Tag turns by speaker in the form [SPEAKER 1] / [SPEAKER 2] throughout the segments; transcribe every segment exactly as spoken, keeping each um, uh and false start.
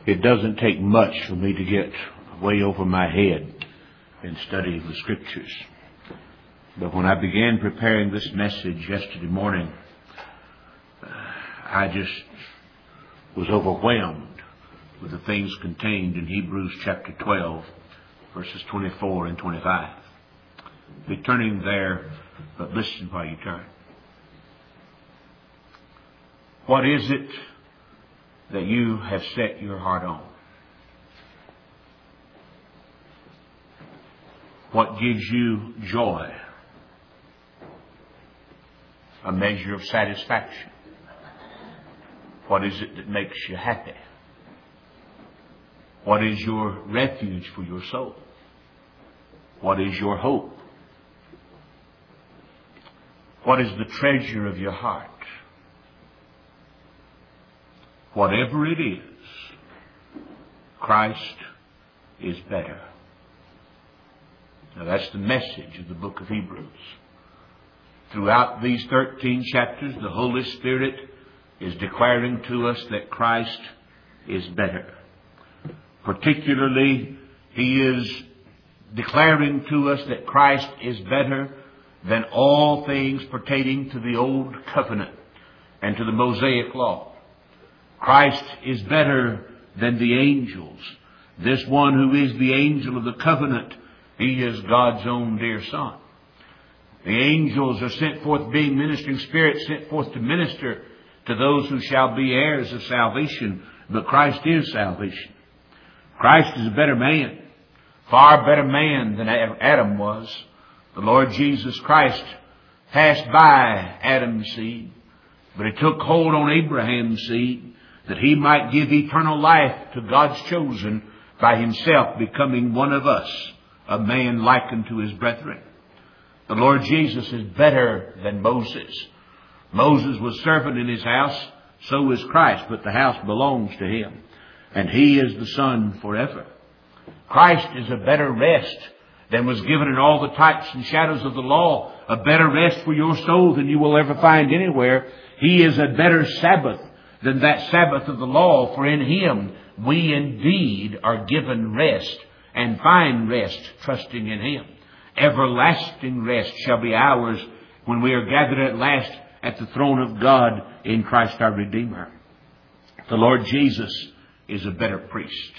[SPEAKER 1] It doesn't take much for me to get way over my head in studying the Scriptures. But when I began preparing this message yesterday morning, I just was overwhelmed with the things contained in Hebrews chapter twelve, verses twenty-four and twenty-five. Be turning there, but listen while you turn. What is it that you have set your heart on? What gives you joy? A measure of satisfaction. What is it that makes you happy? What is your refuge for your soul? What is your hope? What is the treasure of your heart? Whatever it is, Christ is better. Now that's the message of the book of Hebrews. Throughout these thirteen chapters, the Holy Spirit is declaring to us that Christ is better. Particularly, He is declaring to us that Christ is better than all things pertaining to the Old Covenant and to the Mosaic Law. Christ is better than the angels. This one who is the angel of the covenant, He is God's own dear Son. The angels are sent forth, being ministering spirits, sent forth to minister to those who shall be heirs of salvation. But Christ is salvation. Christ is a better man, far better man than Adam was. The Lord Jesus Christ passed by Adam's seed, but He took hold on Abraham's seed, that He might give eternal life to God's chosen by Himself becoming one of us, a man likened to his brethren. The Lord Jesus is better than Moses. Moses was servant in his house, so is Christ, but the house belongs to Him, and He is the Son forever. Christ is a better rest than was given in all the types and shadows of the law, a better rest for your soul than you will ever find anywhere. He is a better Sabbath than that Sabbath of the law, for in Him we indeed are given rest, and find rest trusting in Him. Everlasting rest shall be ours when we are gathered at last at the throne of God in Christ our Redeemer. The Lord Jesus is a better priest.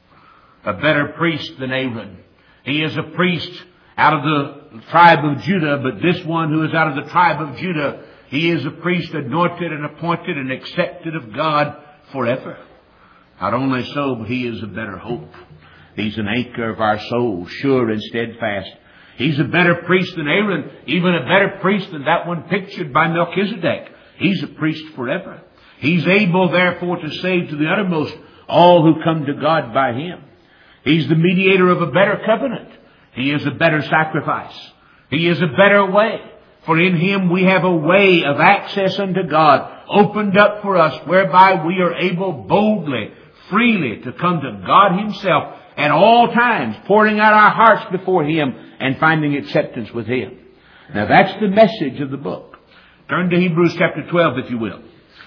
[SPEAKER 1] A better priest than Aaron. He is a priest out of the tribe of Judah, but this one who is out of the tribe of Judah, he is a priest anointed and appointed and accepted of God forever. Not only so, but he is a better hope. He's an anchor of our soul, sure and steadfast. He's a better priest than Aaron, even a better priest than that one pictured by Melchizedek. He's a priest forever. He's able, therefore, to save to the uttermost all who come to God by Him. He's the mediator of a better covenant. He is a better sacrifice. He is a better way. For in Him we have a way of access unto God opened up for us, whereby we are able boldly, freely to come to God Himself at all times, pouring out our hearts before Him and finding acceptance with Him. Now that's the message of the book. Turn to Hebrews chapter twelve, if you will.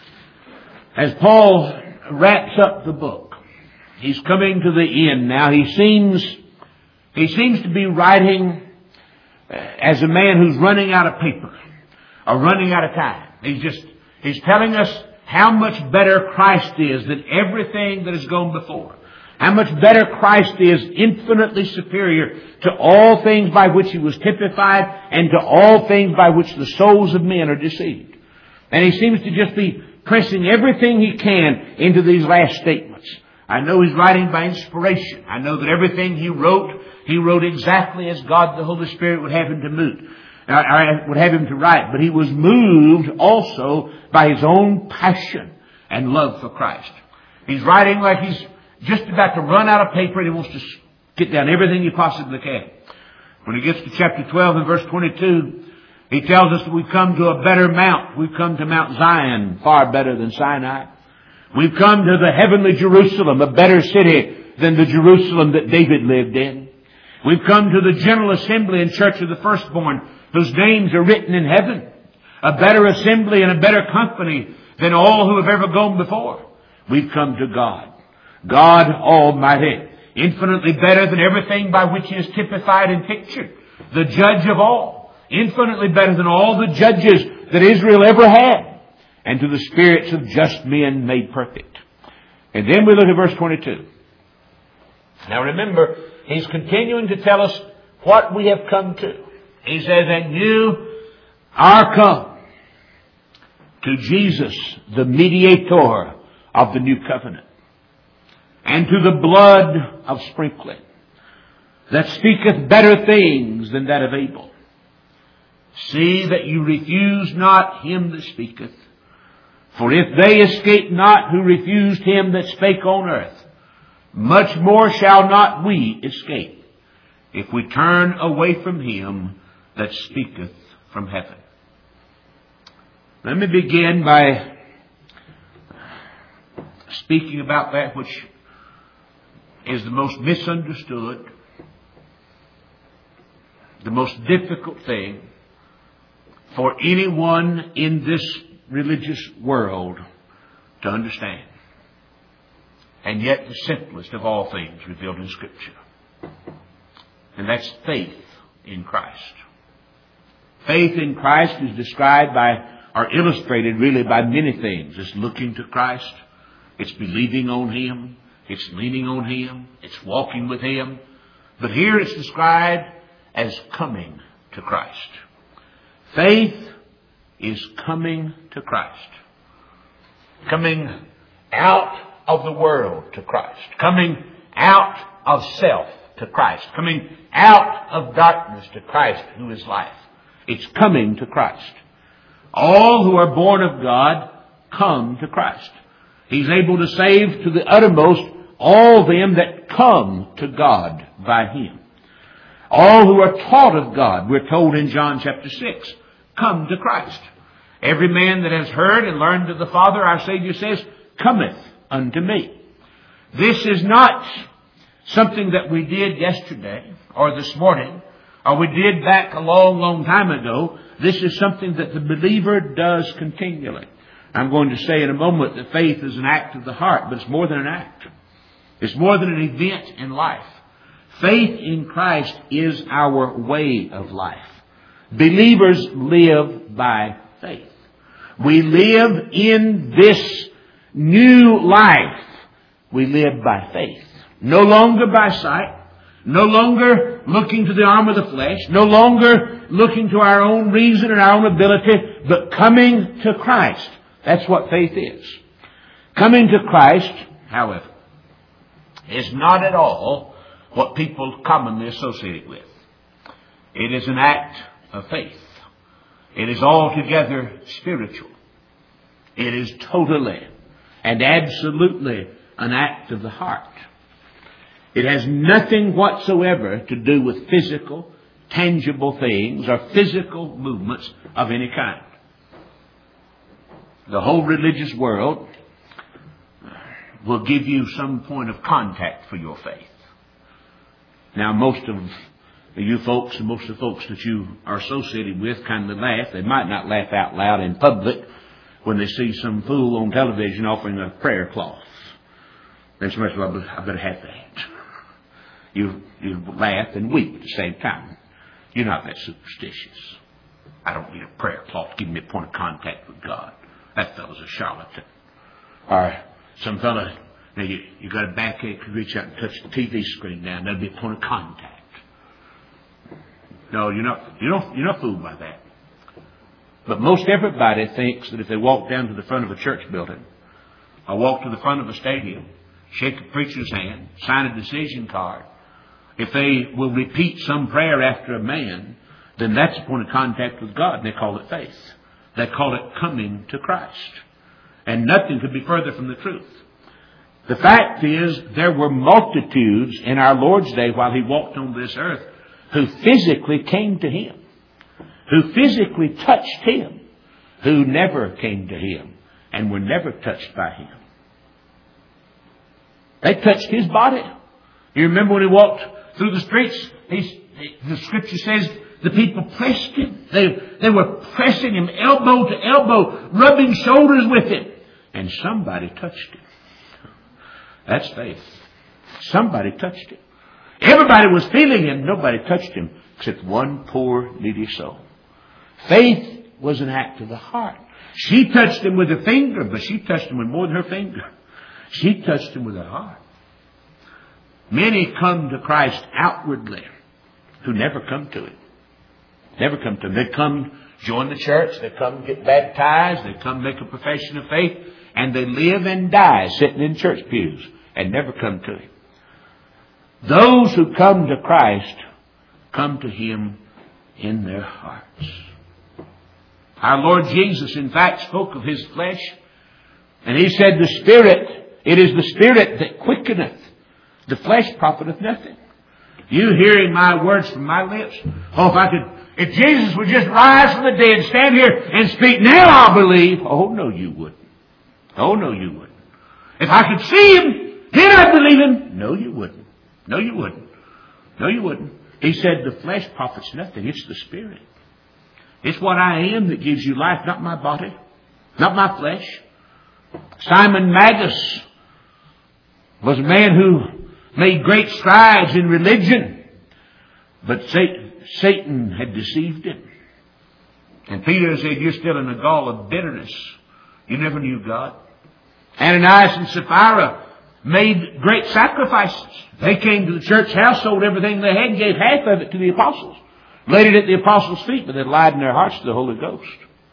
[SPEAKER 1] As Paul wraps up the book, he's coming to the end now. He seems, he seems to be writing as a man who's running out of paper or running out of time. He's just, he's telling us how much better Christ is than everything that has gone before. How much better Christ is, infinitely superior to all things by which He was typified and to all things by which the souls of men are deceived. And he seems to just be pressing everything he can into these last statements. I know he's writing by inspiration. I know that everything he wrote, he wrote exactly as God the Holy Spirit would have him to move, or would have him to write. But he was moved also by his own passion and love for Christ. He's writing like he's just about to run out of paper, and he wants to get down everything he possibly can. When he gets to chapter twelve and verse twenty-two, he tells us that we've come to a better mount. We've come to Mount Zion, far better than Sinai. We've come to the heavenly Jerusalem, a better city than the Jerusalem that David lived in. We've come to the General Assembly and Church of the Firstborn, whose names are written in heaven. A better assembly and a better company than all who have ever gone before. We've come to God. God Almighty, infinitely better than everything by which He is typified and pictured, the judge of all, infinitely better than all the judges that Israel ever had, and to the spirits of just men made perfect. And then we look at verse twenty-two. Now remember, He's continuing to tell us what we have come to. He says, and you are come to Jesus, the mediator of the new covenant, and to the blood of sprinkling, that speaketh better things than that of Abel. See that you refuse not him that speaketh. For if they escape not who refused him that spake on earth, much more shall not we escape, if we turn away from him that speaketh from heaven. Let me begin by speaking about that which is the most misunderstood, the most difficult thing for anyone in this religious world to understand, and yet the simplest of all things revealed in Scripture. And that's faith in Christ. Faith in Christ is described by, or illustrated really by many things. It's looking to Christ. It's believing on Him. It's leaning on Him. It's walking with Him. But here it's described as coming to Christ. Faith is coming to Christ. Coming out of the world to Christ. Coming out of self to Christ. Coming out of darkness to Christ, who is life. It's coming to Christ. All who are born of God come to Christ. He's able to save to the uttermost all them that come to God by Him. All who are taught of God, we're told in John chapter six, come to Christ. Every man that has heard and learned of the Father, our Savior says, cometh unto me. This is not something that we did yesterday or this morning or we did back a long, long time ago. This is something that the believer does continually. I'm going to say in a moment that faith is an act of the heart, but it's more than an act. It's more than an event in life. Faith in Christ is our way of life. Believers live by faith. We live in this new life. We live by faith. No longer by sight. No longer looking to the arm of the flesh. No longer looking to our own reason and our own ability, but coming to Christ. That's what faith is. Coming to Christ, however, is not at all what people commonly associate it with. It is an act of faith. It is altogether spiritual. It is totally and absolutely an act of the heart. It has nothing whatsoever to do with physical, tangible things or physical movements of any kind. The whole religious world will give you some point of contact for your faith. Now, most of you folks and most of the folks that you are associated with kind of laugh. They might not laugh out loud in public when they see some fool on television offering a prayer cloth. Then somebody says, well, I better have that. You, you laugh and weep at the same time. You're not that superstitious. I don't need a prayer cloth to give me a point of contact with God. That fellow's a charlatan. Or some fella, now you, you got a backache, you reach out and touch the T V screen down, that'll be a point of contact. No, you're not, you're not, you're not fooled by that. But most everybody thinks that if they walk down to the front of a church building, or walk to the front of a stadium, shake a preacher's hand, sign a decision card, if they will repeat some prayer after a man, then that's a point of contact with God, and they call it faith. They call it coming to Christ. And nothing could be further from the truth. The fact is, there were multitudes in our Lord's day while He walked on this earth who physically came to Him, who physically touched Him, who never came to Him and were never touched by Him. They touched His body. You remember when He walked through the streets, he, the Scripture says the people pressed Him. They, they were pressing Him elbow to elbow, rubbing shoulders with Him. And somebody touched Him. That's faith. Somebody touched him. Everybody was feeling him. Nobody touched him except one poor, needy soul. Faith was an act of the heart. She touched him with her finger, but she touched him with more than her finger. She touched him with her heart. Many come to Christ outwardly who never come to Him. Never come to Him. They come join the church. They come get baptized. They come make a profession of faith. And they live and die sitting in church pews and never come to Him. Those who come to Christ come to Him in their hearts. Our Lord Jesus, in fact, spoke of His flesh. And He said, the Spirit, it is the Spirit that quickeneth. The flesh profiteth nothing. You hearing my words from my lips? Oh, if I could, if Jesus would just rise from the dead, stand here and speak, now I'll believe. Oh, no, you wouldn't. Oh, no, you wouldn't. If I could see Him, then I'd believe Him. No, you wouldn't. No, you wouldn't. No, you wouldn't. He said the flesh profits nothing. It's the Spirit. It's what I am that gives you life, not my body, not my flesh. Simon Magus was a man who made great strides in religion, but Satan had deceived him. And Peter said, you're still in the gall of bitterness. You never knew God. Ananias and Sapphira made great sacrifices. They came to the church house, sold everything they had, and gave half of it to the apostles. Laid it at the apostles' feet, but they lied in their hearts to the Holy Ghost.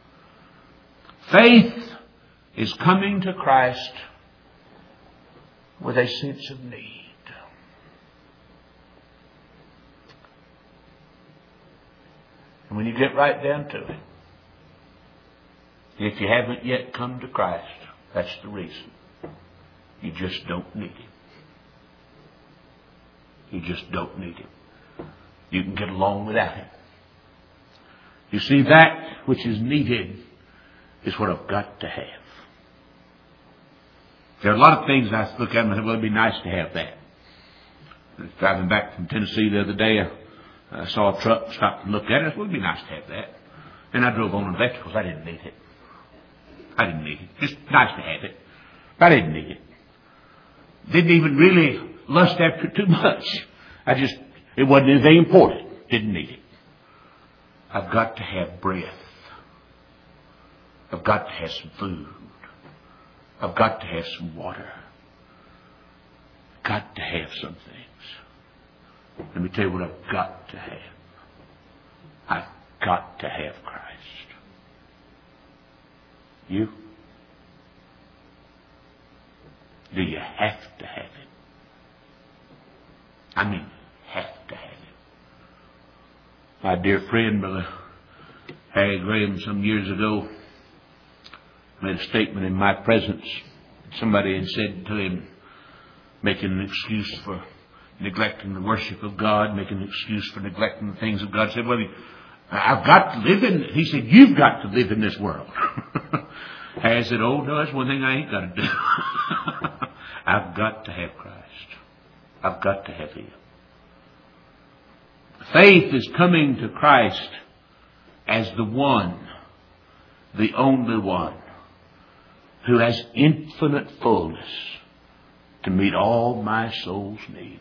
[SPEAKER 1] Faith is coming to Christ with a sense of need. And when you get right down to it, if you haven't yet come to Christ, that's the reason. You just don't need Him. You just don't need Him. You can get along without Him. You see, that which is needed is what I've got to have. There are a lot of things I look at and say, well, it'd be nice to have that. I was driving back from Tennessee the other day. I saw a truck, stopped and looked at it. I said, well, it'd be nice to have that. And I drove on and left because I didn't need it. I didn't need it. Just nice to have it. But I didn't need it. Didn't even really lust after it too much. I just, it wasn't anything important. Didn't need it. I've got to have breath. I've got to have some food. I've got to have some water. Got to have some things. Let me tell you what I've got to have. I've got to have Christ. You? Do you have to have Him? I mean, have to have Him. My dear friend, Brother Harry Graham, some years ago, made a statement in my presence. Somebody had said to him, making an excuse for neglecting the worship of God, making an excuse for neglecting the things of God, said, well, I've got to live in, he said, you've got to live in this world. Harry said, oh, no, that's one thing I ain't got to do. I've got to have Christ. I've got to have Him. Faith is coming to Christ as the one, the only one, who has infinite fullness to meet all my soul's needs.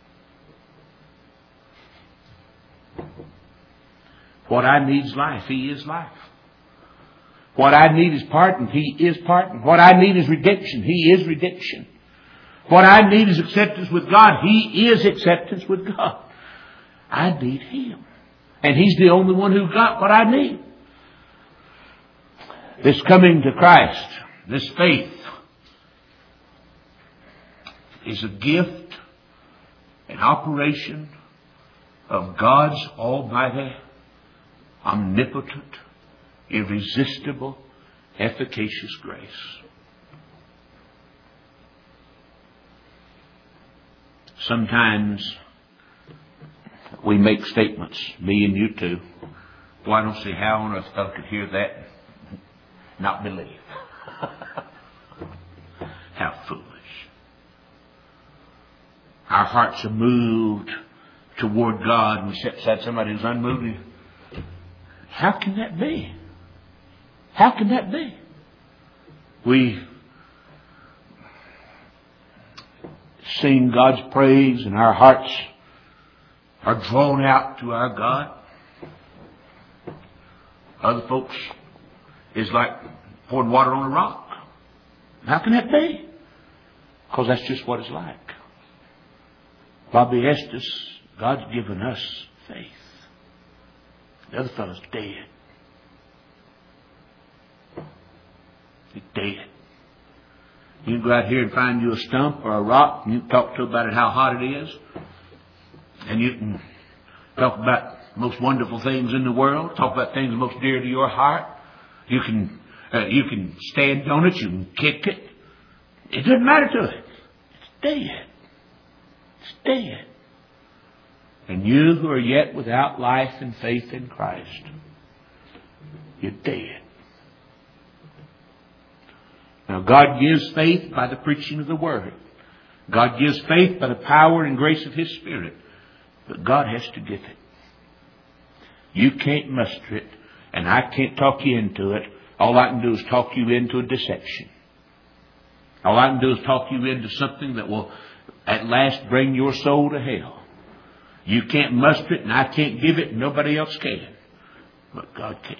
[SPEAKER 1] What I need is life. He is life. What I need is pardon. He is pardon. What I need is redemption. He is redemption. What I need is acceptance with God. He is acceptance with God. I need Him. And He's the only one who got what I need. This coming to Christ, this faith, is a gift, an operation of God's almighty, omnipotent, irresistible, efficacious grace. Sometimes we make statements, me and you too. Well, I don't see how on earth I could hear that and not believe. How foolish. Our hearts are moved toward God and we sit beside somebody who's unmoved. How can that be? How can that be? We sing God's praise and our hearts are drawn out to our God. Other folks is like pouring water on a rock. How can that be? Because that's just what it's like. Bobby Estes, God's given us faith. The other fellow's dead. He's dead. You can go out here and find you a stump or a rock, and you can talk to about it, how hot it is. And you can talk about the most wonderful things in the world, talk about things most dear to your heart. You can uh, you can stand on it, you can kick it. It doesn't matter to it. It's dead. It's dead. And you who are yet without life and faith in Christ, you're dead. Now, God gives faith by the preaching of the Word. God gives faith by the power and grace of His Spirit. But God has to give it. You can't muster it, and I can't talk you into it. All I can do is talk you into a deception. All I can do is talk you into something that will at last bring your soul to hell. You can't muster it, and I can't give it, and nobody else can. But God can.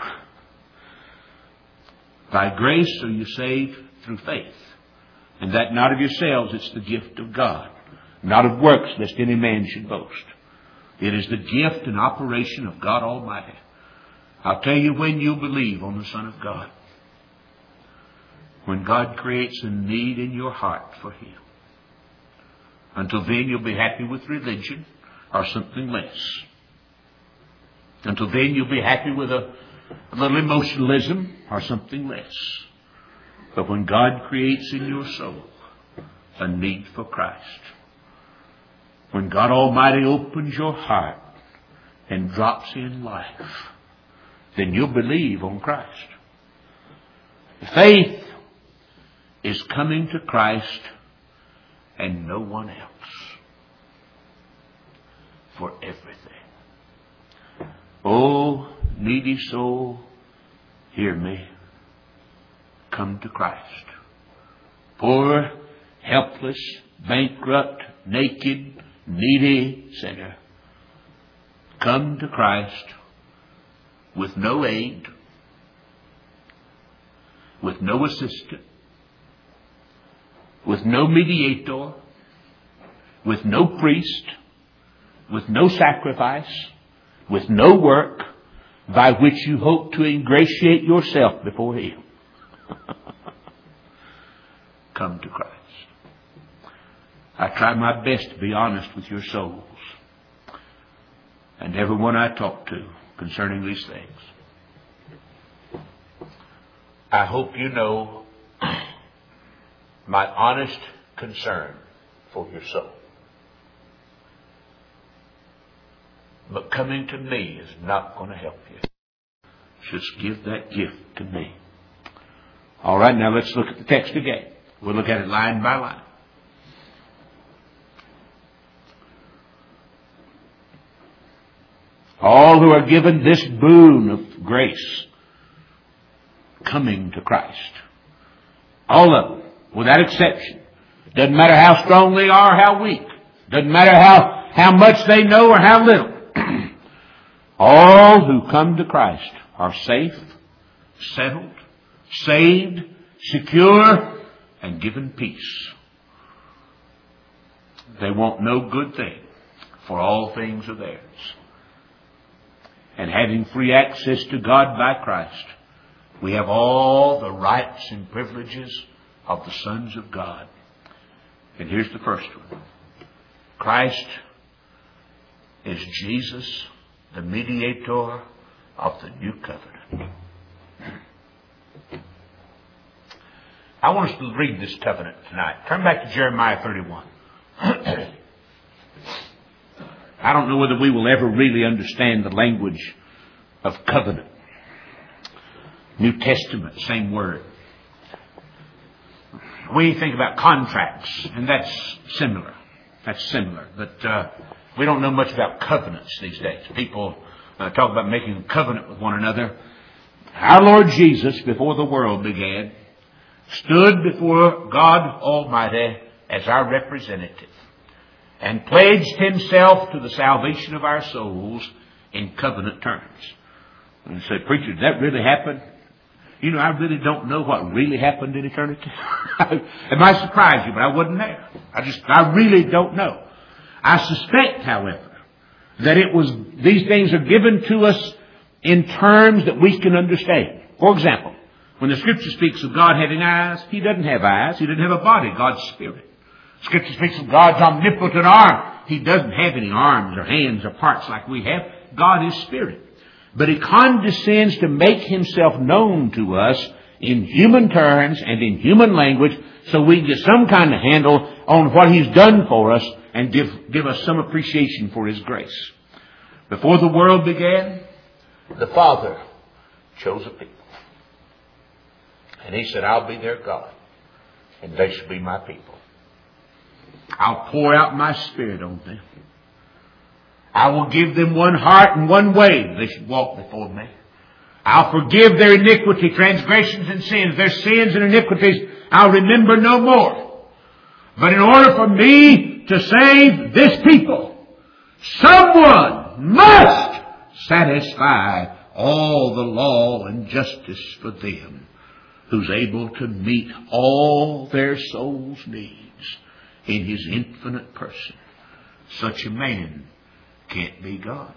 [SPEAKER 1] By grace are you saved through faith. And that not of yourselves, it's the gift of God. Not of works, lest any man should boast. It is the gift and operation of God Almighty. I'll tell you when you believe on the Son of God. When God creates a need in your heart for Him. Until then you'll be happy with religion or something less. Until then you'll be happy with a, a little emotionalism or something less. But when God creates in your soul a need for Christ, when God Almighty opens your heart and drops in life, then you'll believe on Christ. Faith is coming to Christ and no one else for everything. Oh, needy soul, hear me. Come to Christ. Poor, helpless, bankrupt, naked, needy sinner. Come to Christ with no aid, with no assistant, with no mediator, with no priest, with no sacrifice, with no work by which you hope to ingratiate yourself before Him. Come to Christ. I try my best to be honest with your souls and everyone I talk to concerning these things. I hope you know my honest concern for your soul. But coming to me is not going to help you. Just give that gift to me. All right, now let's look at the text again. We'll look at it line by line. All who are given this boon of grace, coming to Christ. All of them, without exception. Doesn't matter how strong they are or how weak. Doesn't matter how, how much they know or how little. All who come to Christ are safe, settled, saved, secure, and given peace. They want no good thing, for all things are theirs. And having free access to God by Christ, we have all the rights and privileges of the sons of God. And here's the first one. Christ is Jesus, the mediator of the new covenant. I want us to read this covenant tonight. Turn back to Jeremiah thirty-one. I don't know whether we will ever really understand the language of covenant. New Testament, same word. We think about contracts, and that's similar. That's similar. But uh, we don't know much about covenants these days. People uh, talk about making a covenant with one another. Our Lord Jesus, before the world began, stood before God Almighty as our representative and pledged himself to the salvation of our souls in covenant terms. And you say, preacher, did that really happen? You know, I really don't know what really happened in eternity. It might surprise you, but I wasn't there. I just, I really don't know. I suspect, however, that it was, these things are given to us in terms that we can understand. For example, when the Scripture speaks of God having eyes, He doesn't have eyes. He doesn't have a body. God's Spirit. Scripture speaks of God's omnipotent arm. He doesn't have any arms or hands or parts like we have. God is Spirit. But He condescends to make Himself known to us in human terms and in human language so we get some kind of handle on what He's done for us and give, give us some appreciation for His grace. Before the world began, the Father chose a people. And He said, I'll be their God, and they shall be my people. I'll pour out my Spirit on them. I will give them one heart and one way they should walk before me. I'll forgive their iniquity, transgressions, and sins. Their sins and iniquities I'll remember no more. But in order for me to save this people, someone must satisfy all the law and justice for them, who's able to meet all their soul's needs in His infinite person. Such a man can't be God.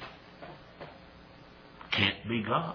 [SPEAKER 1] Can't be God.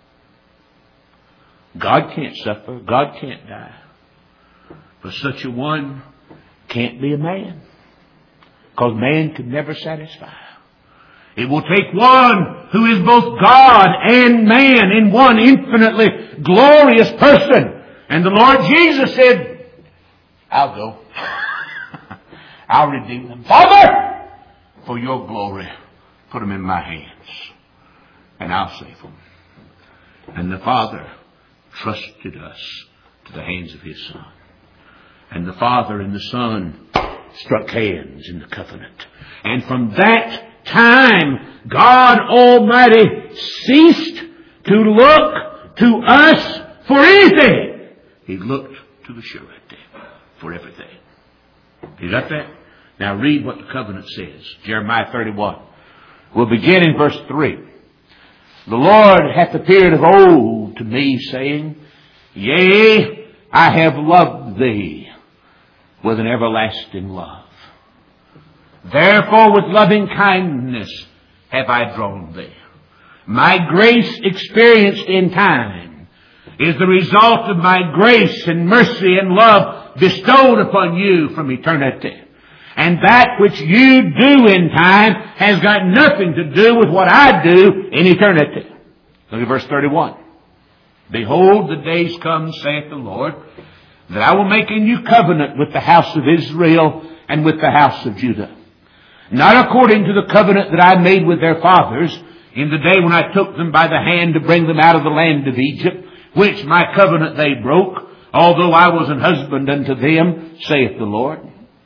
[SPEAKER 1] God can't suffer. God can't die. But such a one can't be a man. Because man could never satisfy. It will take one who is both God and man in one infinitely glorious person. And the Lord Jesus said, I'll go. I'll redeem them. Father, for your glory, put them in my hands, and I'll save them. And the Father trusted us to the hands of His Son. And the Father and the Son struck hands in the covenant. And from that time, God Almighty ceased to look to us for anything. He looked to the surety for everything. You got that? Now read what the covenant says. Jeremiah thirty-one. We'll begin in verse three. The Lord hath appeared of old to me, saying, Yea, I have loved thee with an everlasting love. Therefore with loving kindness have I drawn thee. My grace experienced in time is the result of my grace and mercy and love bestowed upon you from eternity. And that which you do in time has got nothing to do with what I do in eternity. Look at verse thirty-one. Behold, the days come, saith the Lord, that I will make a new covenant with the house of Israel and with the house of Judah. Not according to the covenant that I made with their fathers in the day when I took them by the hand to bring them out of the land of Egypt, which my covenant they broke, although I was an husband unto them, saith the Lord.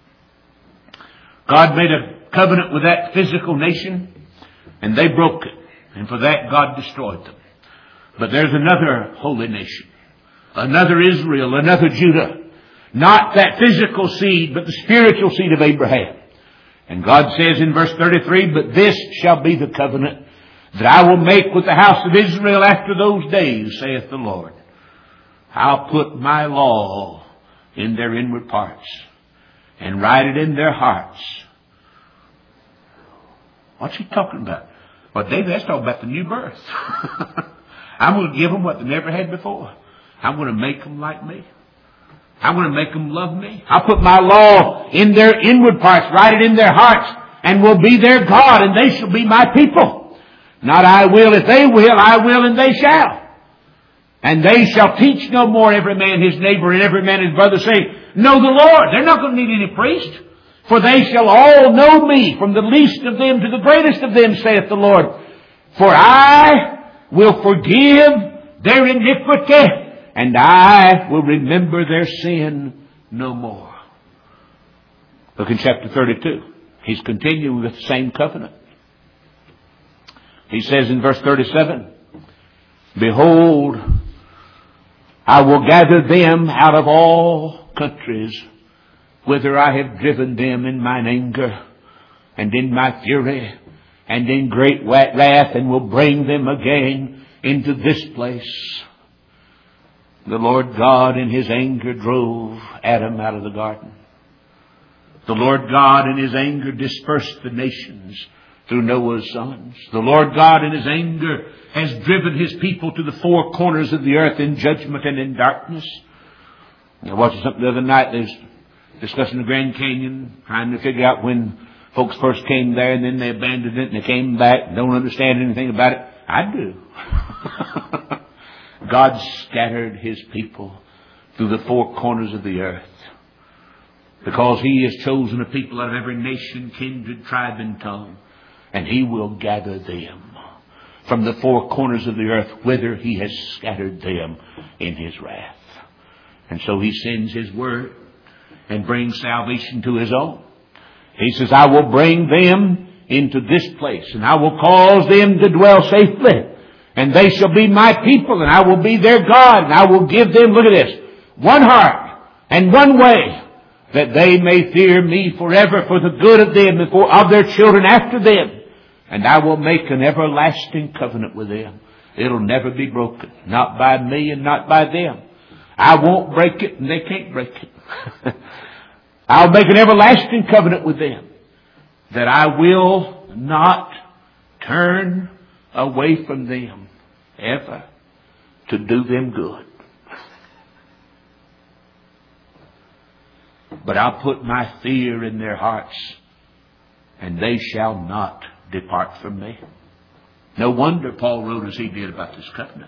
[SPEAKER 1] God made a covenant with that physical nation, and they broke it. And for that, God destroyed them. But there's another holy nation, another Israel, another Judah. Not that physical seed, but the spiritual seed of Abraham. And God says in verse thirty-three, But this shall be the covenant that I will make with the house of Israel after those days, saith the Lord. I'll put my law in their inward parts, and write it in their hearts. What's he talking about? Well, David, that's talking about the new birth. I'm going to give them what they never had before. I'm going to make them like me. I'm going to make them love me. I'll put my law in their inward parts, write it in their hearts, and will be their God, and they shall be my people. Not I will if they will, I will and they shall. And they shall teach no more every man his neighbor and every man his brother, saying, Know the Lord. They're not going to need any priest. For they shall all know me, from the least of them to the greatest of them, saith the Lord. For I will forgive their iniquity, and I will remember their sin no more. Look in chapter thirty-two. He's continuing with the same covenant. He says in verse thirty-seven, Behold, I will gather them out of all countries whither I have driven them in mine anger and in my fury and in great wrath, and will bring them again into this place. The Lord God in His anger drove Adam out of the garden. The Lord God in His anger dispersed the nations through Noah's sons. The Lord God in His anger has driven His people to the four corners of the earth in judgment and in darkness. I was watching something the other night. They was discussing the Grand Canyon, trying to figure out when folks first came there and then they abandoned it and they came back. Don't understand anything about it. I do. God scattered His people through the four corners of the earth, because He has chosen a people out of every nation, kindred, tribe, and tongue. And He will gather them from the four corners of the earth, whither He has scattered them in His wrath. And so He sends His word and brings salvation to His own. He says, I will bring them into this place, and I will cause them to dwell safely. And they shall be my people, and I will be their God. And I will give them, look at this, one heart and one way, that they may fear me forever, for the good of them and for of their children after them. And I will make an everlasting covenant with them. It'll never be broken. Not by me and not by them. I won't break it, and they can't break it. I'll make an everlasting covenant with them, that I will not turn away from them ever to do them good. But I'll put my fear in their hearts, and they shall not depart from me. No wonder Paul wrote as he did about this covenant.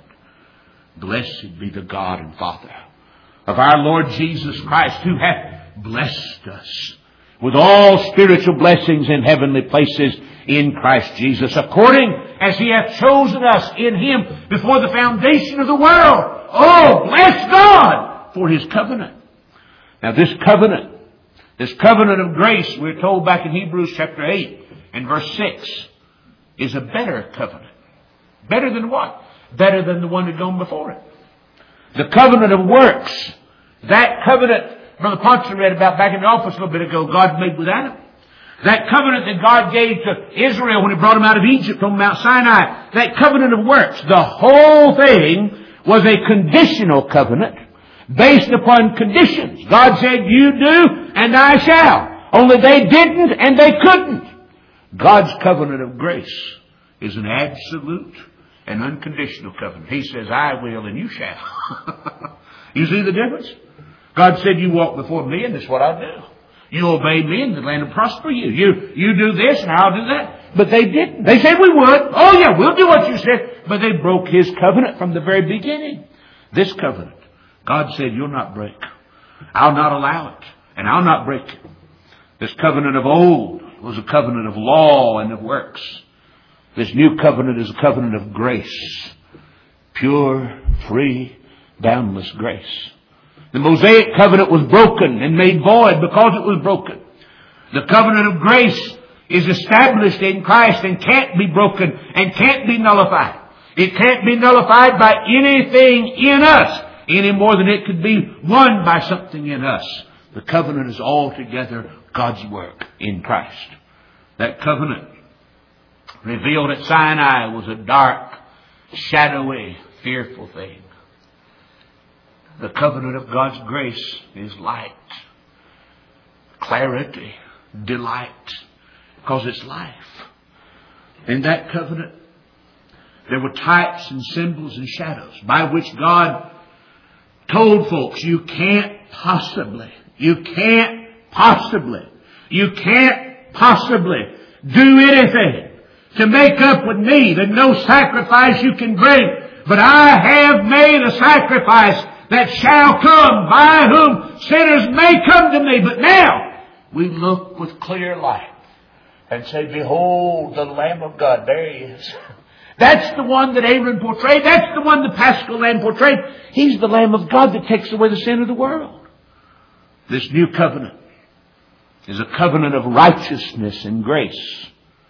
[SPEAKER 1] Blessed be the God and Father of our Lord Jesus Christ, who hath blessed us with all spiritual blessings in heavenly places in Christ Jesus, according as He hath chosen us in Him before the foundation of the world. Oh, bless God for His covenant. Now this covenant, this covenant of grace, we're told back in Hebrews chapter eight and verse six, is a better covenant. Better than what? Better than the one that had gone before it. The covenant of works, that covenant Brother Ponce read about back in the office a little bit ago, God made with Adam. That covenant that God gave to Israel when He brought them out of Egypt from Mount Sinai, that covenant of works, the whole thing was a conditional covenant based upon conditions. God said, you do and I shall. Only they didn't and they couldn't. God's covenant of grace is an absolute and unconditional covenant. He says, I will and you shall. You see the difference? God said, you walk before me and this is what I'll do. You obey me and the land will prosper you. You, you do this and I'll do that. But they didn't. They said we would. Oh yeah, we'll do what you said. But they broke His covenant from the very beginning. This covenant, God said, you'll not break. I'll not allow it. And I'll not break it. This covenant of old was a covenant of law and of works. This new covenant is a covenant of grace. Pure, free, boundless grace. The Mosaic covenant was broken and made void because it was broken. The covenant of grace is established in Christ and can't be broken and can't be nullified. It can't be nullified by anything in us any more than it could be won by something in us. The covenant is altogether God's work in Christ. That covenant revealed at Sinai was a dark, shadowy, fearful thing. The covenant of God's grace is light, clarity, delight, because it's life. In that covenant, there were types and symbols and shadows by which God told folks, you can't possibly, you can't possibly, you can't possibly do anything to make up with me. There's no sacrifice you can bring, but I have made a sacrifice that shall come, by whom sinners may come to me. But now we look with clear light and say, behold the Lamb of God. There He is. That's the one that Aaron portrayed. That's the one the Paschal Lamb portrayed. He's the Lamb of God that takes away the sin of the world. This new covenant is a covenant of righteousness and grace.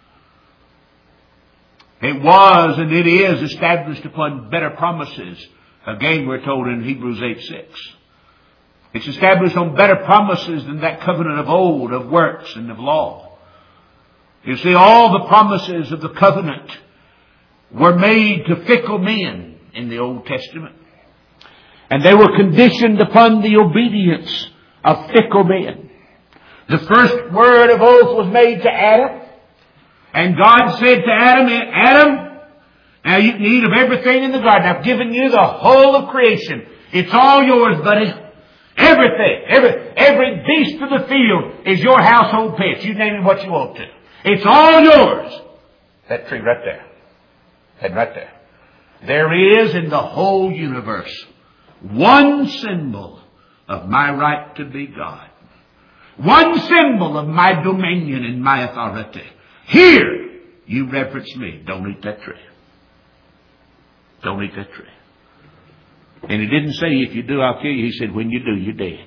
[SPEAKER 1] It was and it is established upon better promises. Again, we're told in Hebrews eight six. It's established on better promises than that covenant of old, of works and of law. You see, all the promises of the covenant were made to fickle men in the Old Testament. And they were conditioned upon the obedience of fickle men. The first word of oath was made to Adam. And God said to Adam, Adam, now you can eat of everything in the garden. I've given you the whole of creation. It's all yours, buddy. Everything, every, every beast of the field is your household pet. You name it what you want to. It's all yours. That tree right there. That right there. There is in the whole universe one symbol of my right to be God. One symbol of my dominion and my authority. Here, you reverence me. Don't eat that tree. Don't eat that tree. And he didn't say, if you do, I'll kill you. He said, when you do, you're dead.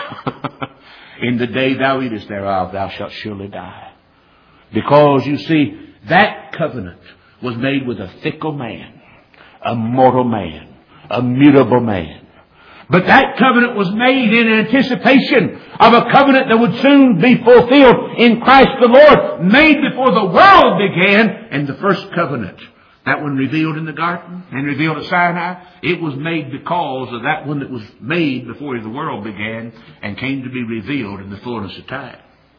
[SPEAKER 1] In the day thou eatest thereof, thou shalt surely die. Because, you see, that covenant was made with a fickle man, a mortal man, a mutable man. But that covenant was made in anticipation of a covenant that would soon be fulfilled in Christ the Lord, made before the world began. And the first covenant, that one revealed in the garden and revealed at Sinai, it was made because of that one that was made before the world began and came to be revealed in the fullness of time.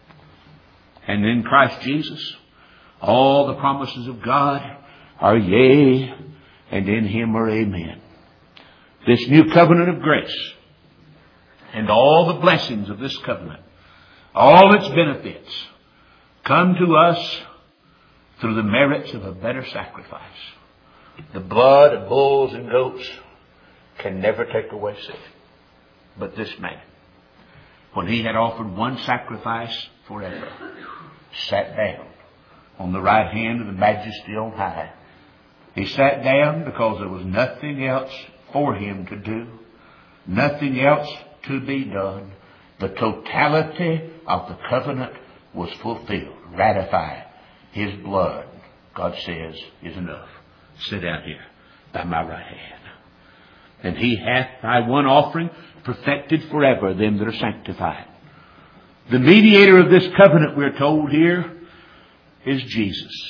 [SPEAKER 1] And in Christ Jesus, all the promises of God are yea, and in Him are amen. This new covenant of grace and all the blessings of this covenant, all its benefits, come to us through the merits of a better sacrifice. The blood of bulls and goats can never take away sin. But this man, when he had offered one sacrifice forever, sat down on the right hand of the Majesty on high. He sat down because there was nothing else for him to do, nothing else to be done. The totality of the covenant was fulfilled, ratified. His blood, God says, is enough. Sit down here by my right hand. And He hath by one offering perfected forever them that are sanctified. The mediator of this covenant, we're told here, is Jesus.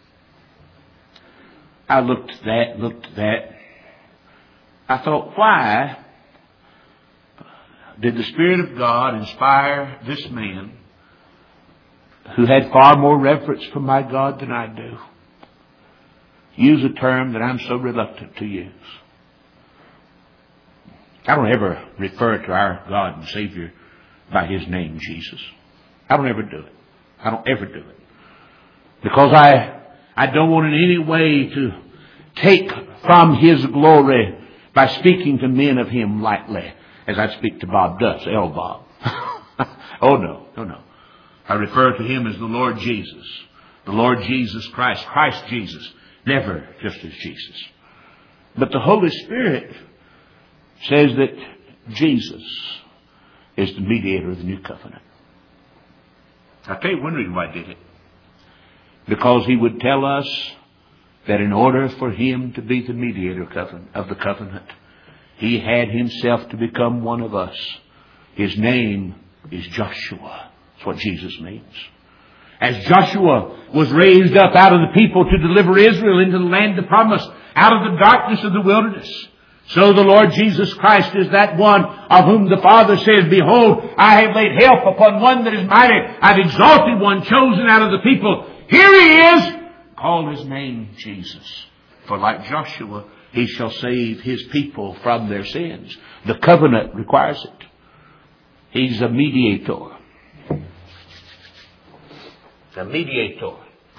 [SPEAKER 1] I looked at that, looked at that. I thought, why did the Spirit of God inspire this man who had far more reverence for my God than I do, use a term that I'm so reluctant to use? I don't ever refer to our God and Savior by His name, Jesus. I don't ever do it. I don't ever do it. Because I, I don't want in any way to take from His glory by speaking to men of Him lightly, as I speak to Bob Dutz, L. Bob. Oh no, no, no. I refer to Him as the Lord Jesus. The Lord Jesus Christ. Christ Jesus. Never just as Jesus. But the Holy Spirit says that Jesus is the mediator of the new covenant. I'll tell you one reason why I did it. Because He would tell us that in order for Him to be the mediator of the covenant, He had Himself to become one of us. His name is Joshua. That's what Jesus means. As Joshua was raised up out of the people to deliver Israel into the land of promise, out of the darkness of the wilderness, so the Lord Jesus Christ is that one of whom the Father says, behold, I have laid help upon one that is mighty. I've exalted one chosen out of the people. Here He is. Call His name Jesus. For like Joshua, He shall save His people from their sins. The covenant requires it. He's a mediator. A mediator.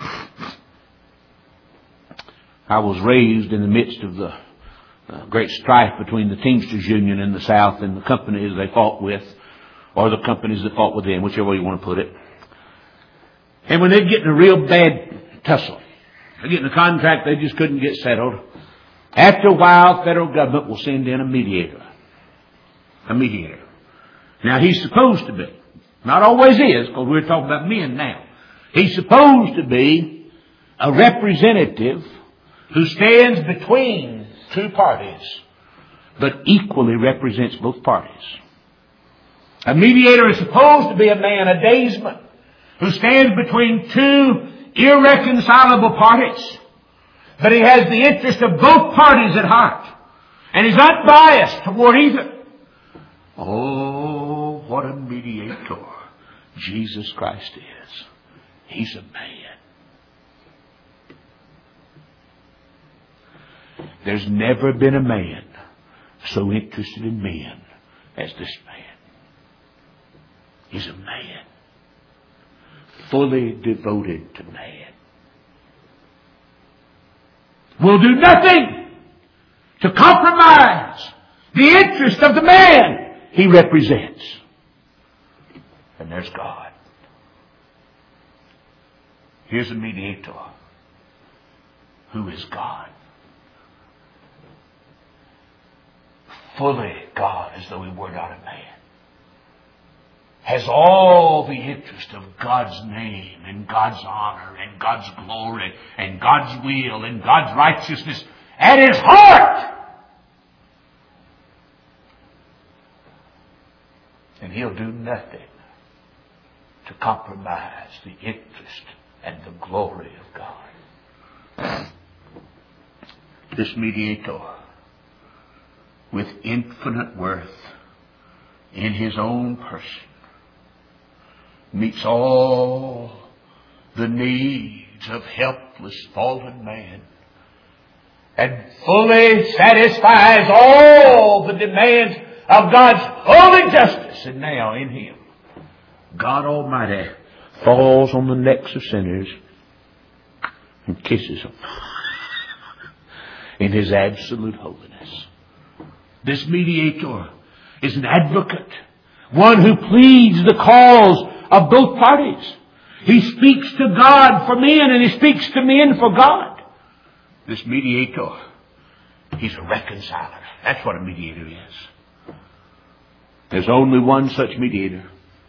[SPEAKER 1] I was raised in the midst of the uh, great strife between the Teamsters Union in the South and the companies they fought with, or the companies that fought with them, whichever way you want to put it. And when they'd get in a real bad tussle, they'd get in a contract they just couldn't get settled, after a while, federal government will send in a mediator. A mediator. Now, he's supposed to be. Not always is, because we're talking about men now. He's supposed to be a representative who stands between two parties, but equally represents both parties. A mediator is supposed to be a man, a daysman, who stands between two irreconcilable parties. But he has the interest of both parties at heart. And he's not biased toward either. Oh, what a mediator Jesus Christ is. He's a man. There's never been a man so interested in men as this man. He's a man. Fully devoted to man. Will do nothing to compromise the interest of the man he represents. And there's God. Here's a mediator who is God. Fully God, as though he were not a man. Has all the interest of God's name and God's honor and God's glory and God's will and God's righteousness at his heart. And he'll do nothing to compromise the interest and the glory of God. This mediator, with infinite worth in his own person, meets all the needs of helpless, fallen man, and fully satisfies all the demands of God's holy justice. And now in him, God Almighty falls on the necks of sinners and kisses them in his absolute holiness. This mediator is an advocate, one who pleads the cause of both parties. He speaks to God for men and he speaks to men for God. This mediator, he's a reconciler. That's what a mediator is. There's only one such mediator.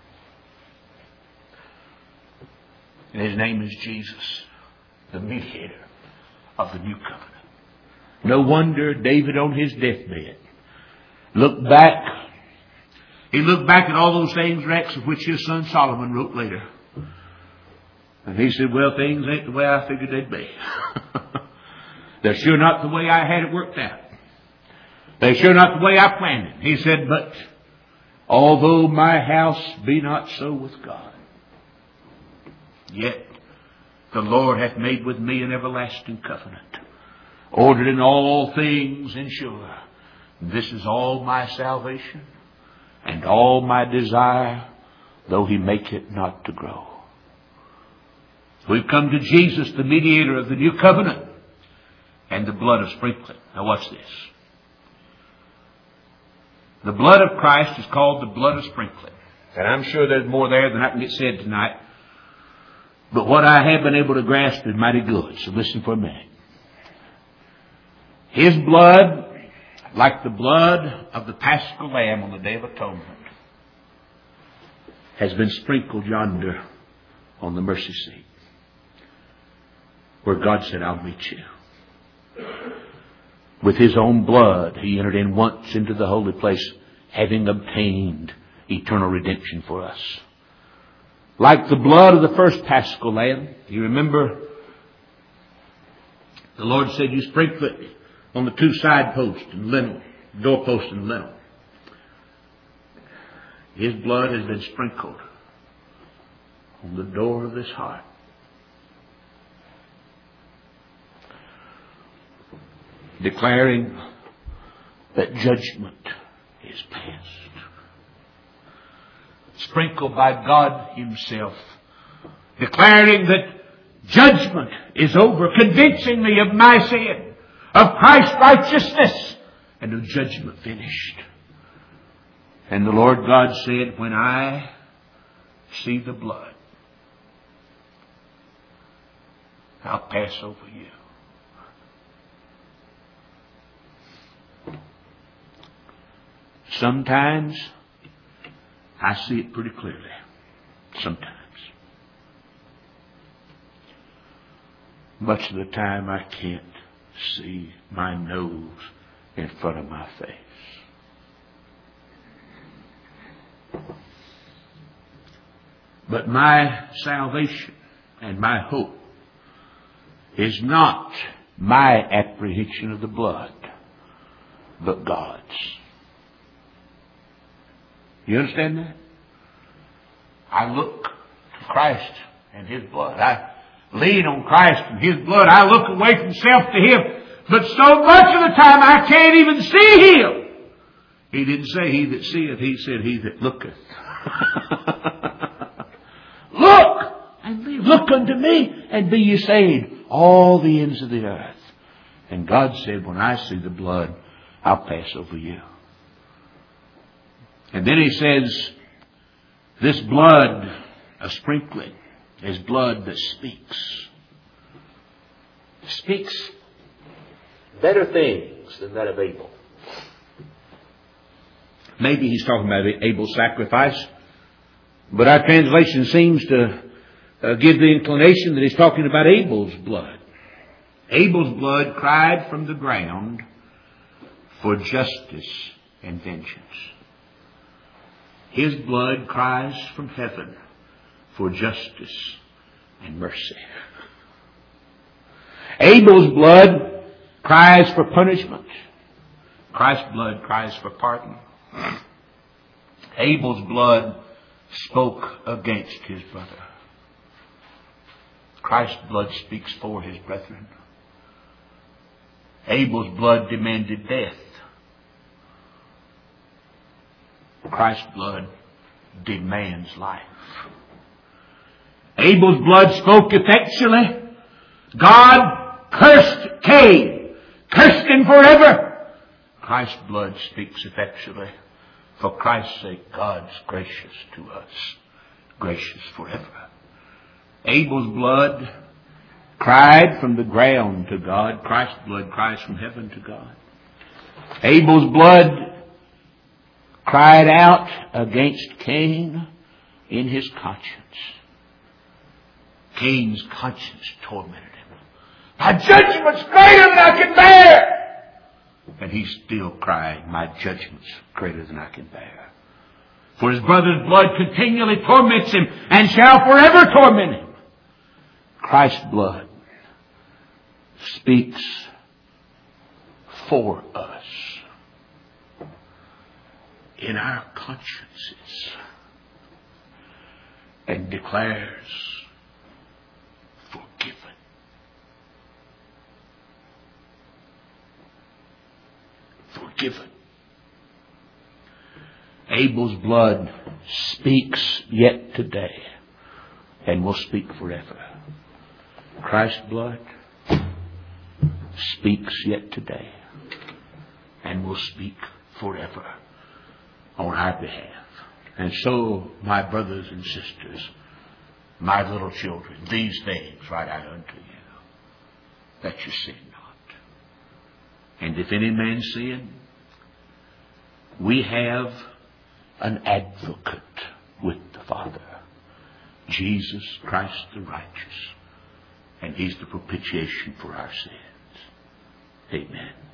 [SPEAKER 1] And his name is Jesus, the mediator of the new covenant. No wonder David on his deathbed looked back. He looked back at all those things, Rex, of which his son Solomon wrote later. And he said, well, things ain't the way I figured they'd be. They're sure not the way I had it worked out. They're sure not the way I planned it. He said, but although my house be not so with God, yet the Lord hath made with me an everlasting covenant, ordered in all things and sure. This is all my salvation and all my desire, though he make it not to grow. We've come to Jesus, the mediator of the new covenant, and the blood of sprinkling. Now watch this. The blood of Christ is called the blood of sprinkling. And I'm sure there's more there than I can get said tonight. But what I have been able to grasp is mighty good. So listen for a minute. His blood, like the blood of the Paschal Lamb on the Day of Atonement, has been sprinkled yonder on the mercy seat, where God said, I'll meet you. With his own blood, he entered in once into the holy place, having obtained eternal redemption for us. Like the blood of the first Paschal Lamb, you remember, the Lord said, you sprinkle it on the two side posts and lintel, doorpost and lintel. His blood has been sprinkled on the door of this heart. Declaring that judgment is past. Sprinkled by God himself. Declaring that judgment is over. Convincing me of my sin, of Christ's righteousness, and of judgment finished. And the Lord God said, when I see the blood, I'll pass over you. Sometimes I see it pretty clearly. Sometimes. Much of the time I can't see my nose in front of my face. But my salvation and my hope is not my apprehension of the blood, but God's. You understand that? I look to Christ and His blood. I lean on Christ and His blood. I look away from self to Him. But so much of the time I can't even see Him. He didn't say he that seeth. He said he that looketh. Look and live. Look unto me and be ye saved, all the ends of the earth. And God said, when I see the blood, I'll pass over you. And then He says, this blood, a sprinkling, is blood that speaks. Speaks better things than that of Abel. Maybe He's talking about Abel's sacrifice, but our translation seems to uh, give the inclination that He's talking about Abel's blood. Abel's blood cried from the ground for justice and vengeance. His blood cries from heaven for justice and mercy. Abel's blood cries for punishment. Christ's blood cries for pardon. Abel's blood spoke against his brother. Christ's blood speaks for his brethren. Abel's blood demanded death. Christ's blood demands life. Abel's blood spoke effectually. God cursed Cain, cursed him forever. Christ's blood speaks effectually. For Christ's sake, God's gracious to us, gracious forever. Abel's blood cried from the ground to God. Christ's blood cries from heaven to God. Abel's blood cried out against Cain in his conscience. Cain's conscience tormented him. My judgment's greater than I can bear. And he's still crying, my judgment's greater than I can bear. For his brother's blood continually torments him and shall forever torment him. Christ's blood speaks for us in our consciences and declares forgiven. Forgiven. Abel's blood speaks yet today and will speak forever. Christ's blood speaks yet today and will speak forever on our behalf. And so, my brothers and sisters, my little children, these things write I unto you, that you sin not. And if any man sin, we have an advocate with the Father, Jesus Christ the righteous. And He's the propitiation for our sins. Amen.